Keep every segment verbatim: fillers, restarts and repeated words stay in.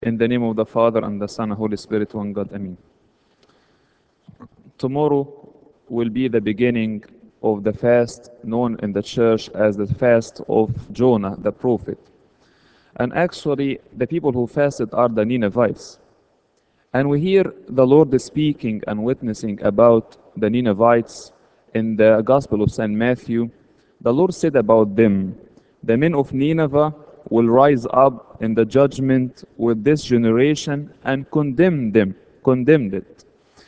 In the name of the Father, and the Son, and Holy Spirit, one God. Amen. Tomorrow will be the beginning of the fast known in the church as the fast of Jonah, the prophet. And actually, the people who fasted are the Ninevites. And we hear the Lord speaking and witnessing about the Ninevites in the Gospel of Saint Matthew. The Lord said about them, the men of Nineveh will rise up in the judgment with this generation and condemn them, condemned it.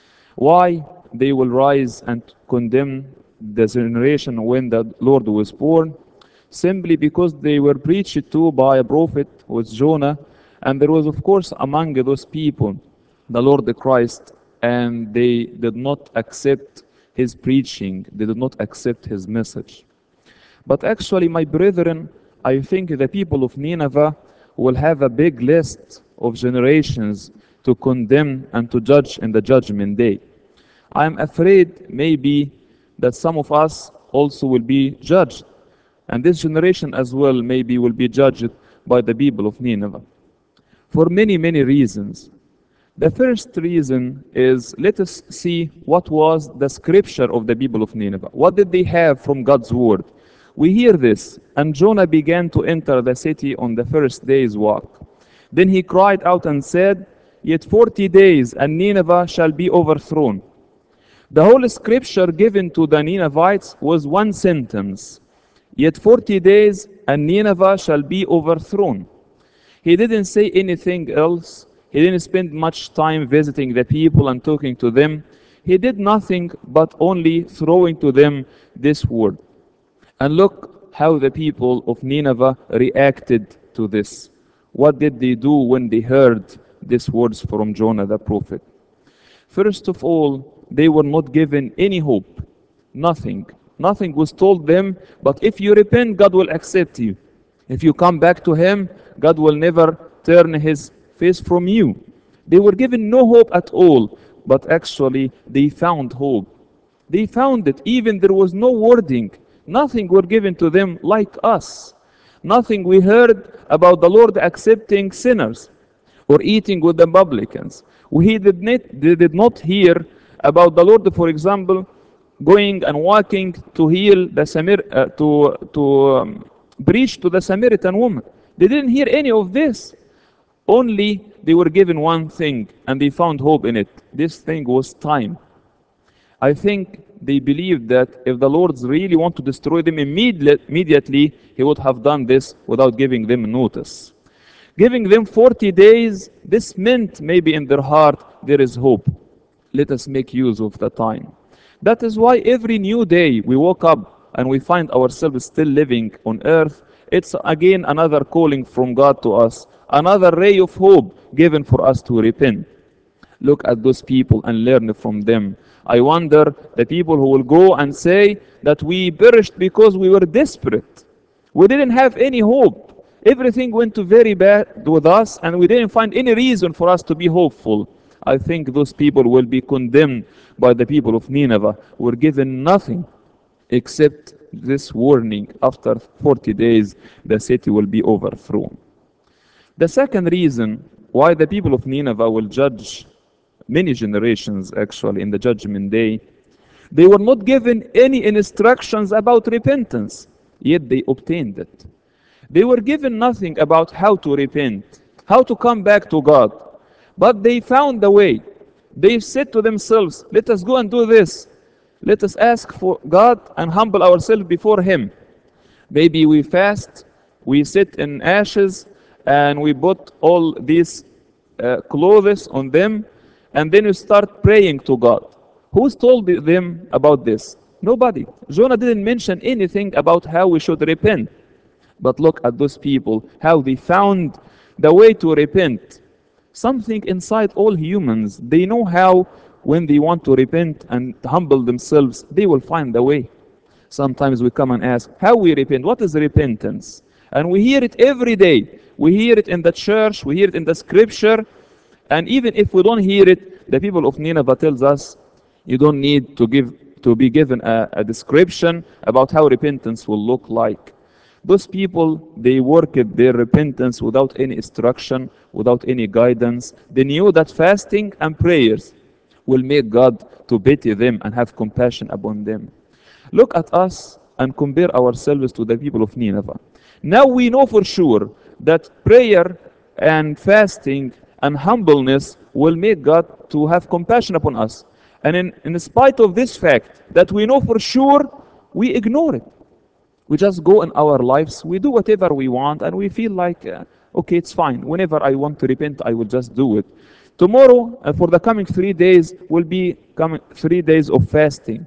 Why they will rise and condemn the generation when the Lord was born? Simply because they were preached to by a prophet who was Jonah, and there was, of course, among those people the Lord Christ, and they did not accept his preaching, they did not accept his message. But actually, my brethren, I think the people of Nineveh will have a big list of generations to condemn and to judge in the judgment day. I am afraid maybe that some of us also will be judged, and this generation as well maybe will be judged by the people of Nineveh for many, many reasons. The first reason is, let us see what was the scripture of the people of Nineveh. What did they have from God's word? We hear this, and Jonah began to enter the city on the first day's walk. Then he cried out and said, Yet forty days, and Nineveh shall be overthrown. The whole scripture given to the Ninevites was one sentence. Yet forty days, and Nineveh shall be overthrown. He didn't say anything else. He didn't spend much time visiting the people and talking to them. He did nothing but only throwing to them this word. And look how the people of Nineveh reacted to this. What did they do when they heard these words from Jonah the prophet? First of all, they were not given any hope. Nothing. Nothing was told them, but if you repent, God will accept you. If you come back to Him, God will never turn His face from you. They were given no hope at all, but actually they found hope. They found it, even there was no wording. Nothing were given to them like us. Nothing we heard about the Lord accepting sinners or eating with the publicans. We did not, they did not hear about the Lord, for example, going and walking to heal the Samir, uh, to to um, preach to the Samaritan woman. They didn't hear any of this. Only they were given one thing, and they found hope in it. This thing was time. I think they believed that if the Lord really want to destroy them immediately, He would have done this without giving them notice. Giving them forty days, this meant maybe in their heart there is hope. Let us make use of the time. That is why every new day we woke up and we find ourselves still living on earth. It's again another calling from God to us, another ray of hope given for us to repent. Look at those people and learn from them. I wonder the people who will go and say that we perished because we were desperate. We didn't have any hope. Everything went to very bad with us, and we didn't find any reason for us to be hopeful. I think those people will be condemned by the people of Nineveh, who were given nothing except this warning. After forty days, the city will be overthrown. The second reason why the people of Nineveh will judge many generations actually in the judgment day, they were not given any instructions about repentance, yet they obtained it. They were given nothing about how to repent, how to come back to God, but they found a way. They said to themselves, let us go and do this. Let us ask for God and humble ourselves before Him. Maybe we fast, we sit in ashes, and we put all these uh, clothes on them, and then we start praying to God. Who's told them about this? Nobody. Jonah didn't mention anything about how we should repent. But look at those people, how they found the way to repent. Something inside all humans, they know how when they want to repent and humble themselves, they will find the way. Sometimes we come and ask, how we repent? What is repentance? And we hear it every day. We hear it in the church, we hear it in the scripture, and even if we don't hear it, the people of Nineveh tells us, you don't need to give to be given a, a description about how repentance will look like. Those people, they worked their repentance without any instruction, without any guidance. They knew that fasting and prayers will make God to pity them and have compassion upon them. Look at us and compare ourselves to the people of Nineveh. Now we know for sure that prayer and fasting and humbleness will make God to have compassion upon us. And in, in spite of this fact that we know for sure, we ignore it. We just go in our lives, we do whatever we want, and we feel like, uh, okay, it's fine. Whenever I want to repent, I will just do it. Tomorrow, uh, for the coming three days, will be coming three days of fasting.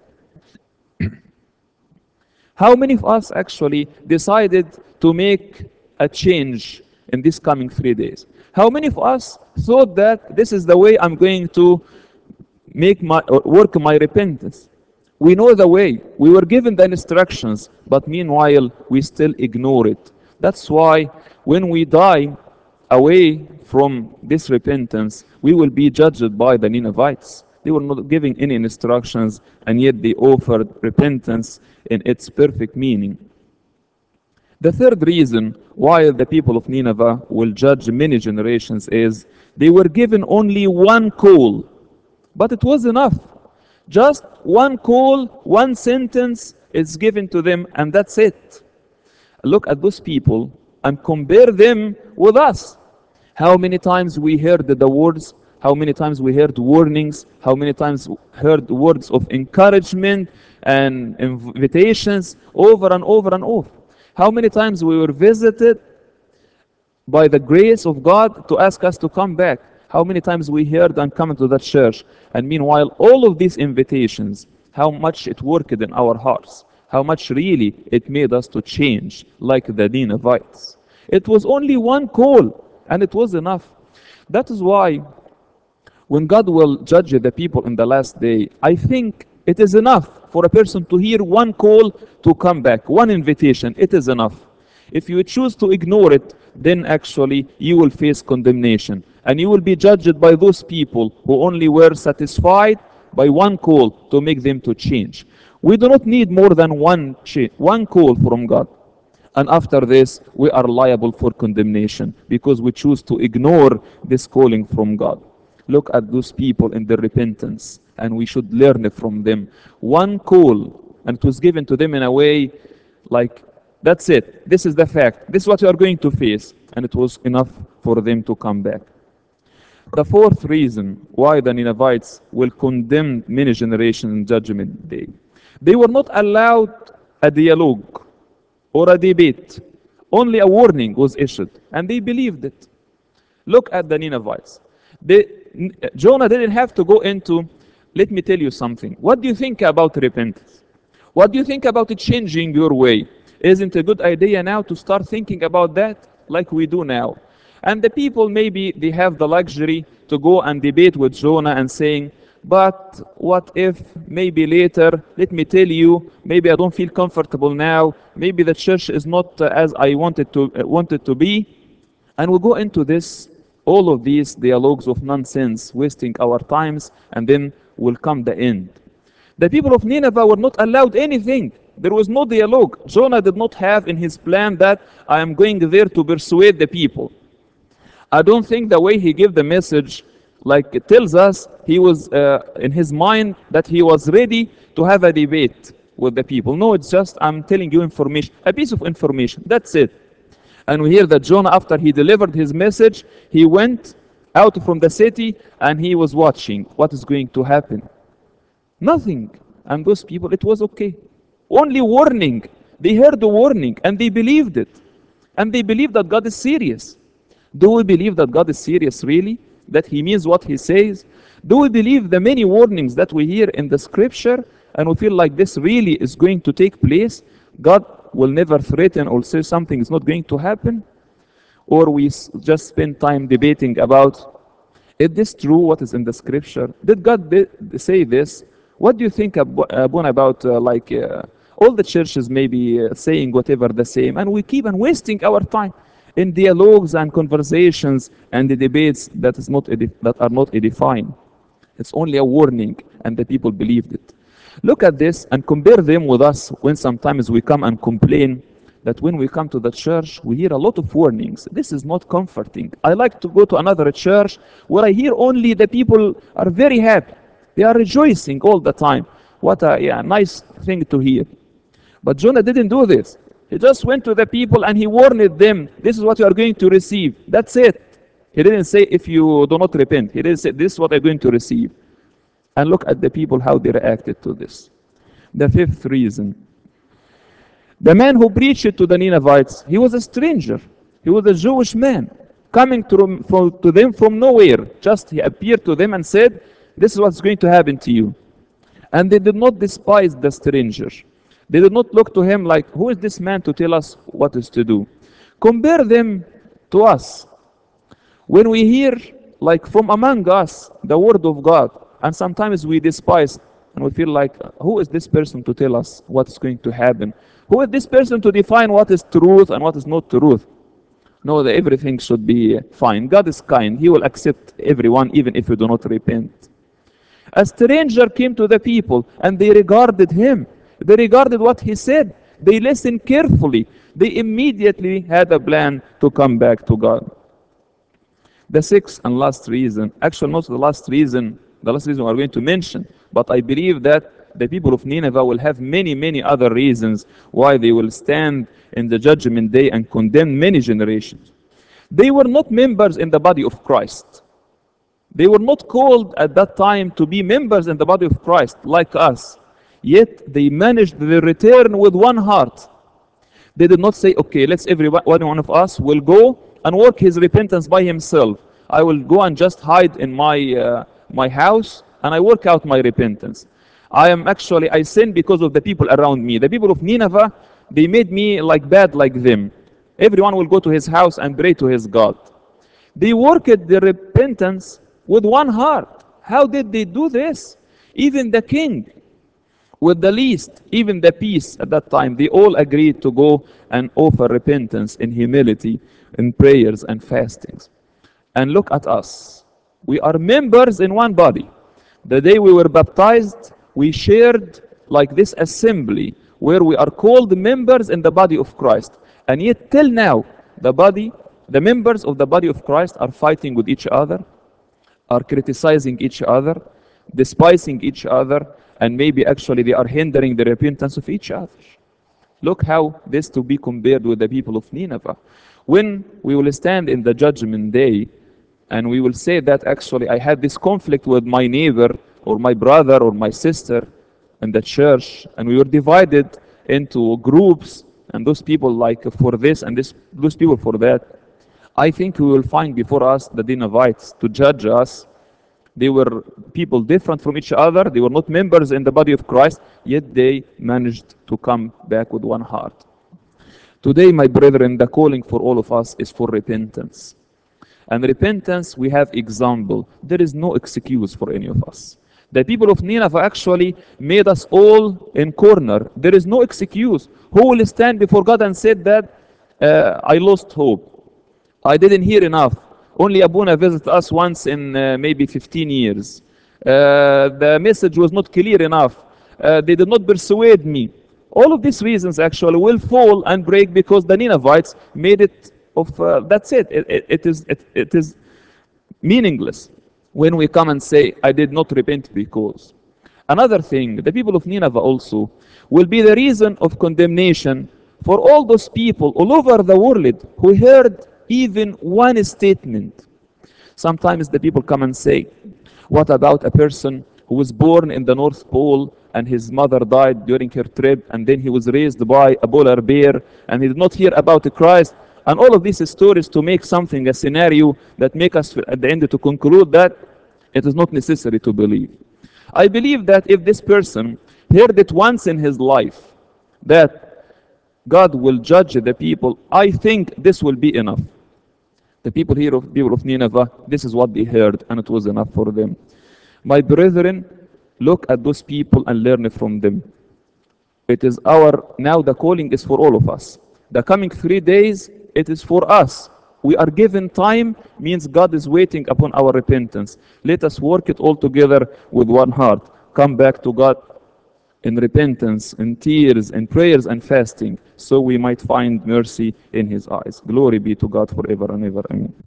How many of us actually decided to make a change in these coming three days? How many of us thought that this is the way I'm going to make my or work my repentance? We know the way. We were given the instructions, but meanwhile we still ignore it. That's why when we die away from this repentance, we will be judged by the Ninevites. They were not giving any instructions, and yet they offered repentance in its perfect meaning. The third reason why the people of Nineveh will judge many generations is they were given only one call, but it was enough. Just one call, one sentence is given to them, and that's it. Look at those people and compare them with us. How many times we heard the words, how many times we heard warnings, how many times heard words of encouragement and invitations over and over and over. How many times we were visited by the grace of God to ask us to come back. How many times we heard and come to that church. And meanwhile, all of these invitations, how much it worked in our hearts, how much really it made us to change like the Ninevites. It was only one call, and it was enough. That is why when God will judge the people in the last day, I think it is enough for a person to hear one call to come back, one invitation. It is enough. If you choose to ignore it, then actually you will face condemnation. And you will be judged by those people who only were satisfied by one call to make them to change. We do not need more than one, cha- one call from God. And after this, we are liable for condemnation because we choose to ignore this calling from God. Look at those people in their repentance, and we should learn from them. One call, and it was given to them in a way like, that's it. This is the fact. This is what you are going to face. And it was enough for them to come back. The fourth reason why the Ninevites will condemn many generations in Judgment Day. They were not allowed a dialogue or a debate. Only a warning was issued, and they believed it. Look at the Ninevites. They, Jonah didn't have to go into, let me tell you something. What do you think about repentance? What do you think about changing your way? Isn't it a good idea now to start thinking about that like we do now? And the people, maybe they have the luxury to go and debate with Jonah and saying, but what if maybe later, let me tell you, maybe I don't feel comfortable now, maybe the church is not uh, as I wanted to uh, wanted to be. And we go into this, all of these dialogues of nonsense, wasting our times, and then will come the end. The people of Nineveh were not allowed anything. There was no dialogue. Jonah did not have in his plan that I am going there to persuade the people. I don't think the way he gave the message, like it tells us, he was uh, in his mind that he was ready to have a debate with the people. No, it's just I'm telling you information, a piece of information. That's it. And we hear that Jonah, after he delivered his message, he went out from the city and he was watching what is going to happen. Nothing. And those people, it was okay. Only warning. They heard the warning and they believed it. And they believed that God is serious. Do we believe that God is serious really? That he means what he says? Do we believe the many warnings that we hear in the scripture and we feel like this really is going to take place? God will never threaten or say something is not going to happen? Or we s- just spend time debating about, is this true what is in the scripture? Did God di- say this? What do you think, Ab- Abun, about uh, like uh, all the churches maybe uh, saying whatever the same, and we keep on wasting our time in dialogues and conversations and the debates that is not edif- that are not edifying. It's only a warning, and the people believed it. Look at this and compare them with us when sometimes we come and complain that when we come to the church, we hear a lot of warnings. This is not comforting. I like to go to another church where I hear only the people are very happy. They are rejoicing all the time. What a yeah, nice thing to hear. But Jonah didn't do this. He just went to the people and he warned them, this is what you are going to receive. That's it. He didn't say, if you do not repent. He didn't say, this is what you're going to receive. And look at the people, how they reacted to this. The fifth reason. The man who preached to the Ninevites, he was a stranger. He was a Jewish man coming to, from, to them from nowhere. Just he appeared to them and said, this is what's going to happen to you. And they did not despise the stranger. They did not look to him like, who is this man to tell us what is to do? Compare them to us. When we hear, like from among us, the word of God, and sometimes we despise and we feel like, who is this person to tell us what's going to happen? Who is this person to define what is truth and what is not truth? No, that everything should be fine. God is kind. He will accept everyone even if you do not repent. A stranger came to the people and they regarded him. They regarded what he said. They listened carefully. They immediately had a plan to come back to God. The sixth and last reason, actually not the last reason, the last reason we are going to mention, but I believe that the people of Nineveh will have many, many other reasons why they will stand in the judgment day and condemn many generations. They were not members in the body of Christ. They were not called at that time to be members in the body of Christ like us. Yet they managed their return with one heart. They did not say, okay, let's every one of us will go and work his repentance by himself. I will go and just hide in my, uh, my house and I work out my repentance. I am actually, I sin because of the people around me. The people of Nineveh, they made me like bad like them. Everyone will go to his house and pray to his God. They worked their repentance with one heart. How did they do this? Even the king, with the least, even the peace at that time, they all agreed to go and offer repentance in humility, in prayers and fastings. And look at us. We are members in one body. The day we were baptized, we shared like this assembly where we are called members in the body of Christ. And yet till now, the body, the members of the body of Christ are fighting with each other, are criticizing each other, despising each other, and maybe actually they are hindering the repentance of each other. Look how this to be compared with the people of Nineveh. When we will stand in the judgment day and we will say that actually I had this conflict with my neighbor or my brother or my sister in the church, and we were divided into groups, and those people like for this and this, those people for that, I think we will find before us the Ninevites to judge us. They were people different from each other. They were not members in the body of Christ, yet they managed to come back with one heart. Today, my brethren, the calling for all of us is for repentance. And repentance, we have example. There is no excuse for any of us. The people of Nineveh actually made us all in corner. There is no excuse. Who will stand before God and say that uh, I lost hope? I didn't hear enough. Only Abuna visited us once in uh, maybe fifteen years. Uh, the message was not clear enough. Uh, they did not persuade me. All of these reasons actually will fall and break because the Ninevites made it of, uh, that's it. It, it, it, is, it, it is meaningless when we come and say, I did not repent because. Another thing, the people of Nineveh also will be the reason of condemnation for all those people all over the world who heard even one statement. Sometimes the people come and say, what about a person who was born in the North Pole and his mother died during her trip and then he was raised by a polar bear and he did not hear about Christ? And all of these stories to make something, a scenario that make us at the end to conclude that it is not necessary to believe. I believe that if this person heard it once in his life, that God will judge the people, I think this will be enough. The people here, of people of Nineveh, this is what they heard, and it was enough for them. My brethren, look at those people and learn from them. It is our, now the calling is for all of us. The coming three days, it is for us. We are given time, means God is waiting upon our repentance. Let us work it all together with one heart. Come back to God in repentance, in tears, in prayers and fasting, so we might find mercy in his eyes. Glory be to God forever and ever. Amen.